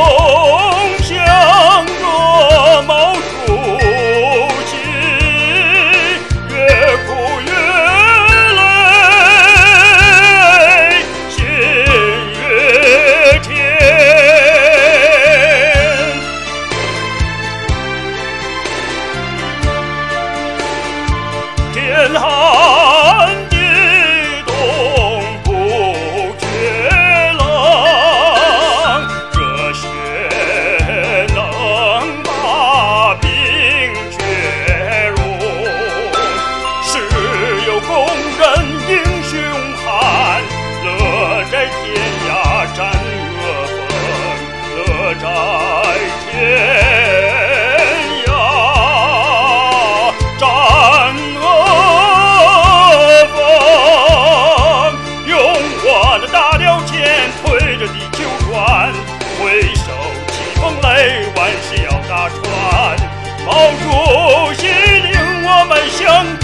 想着毛主席，越哭越累，心越甜。天寒地冻不觉冷，热血能把冰雪融。是有工人英雄汉，乐在天涯战恶风，乐在天涯战恶风。用我的大辽剑推着地球转，回首起风雷，万事要打穿。毛主席令我们向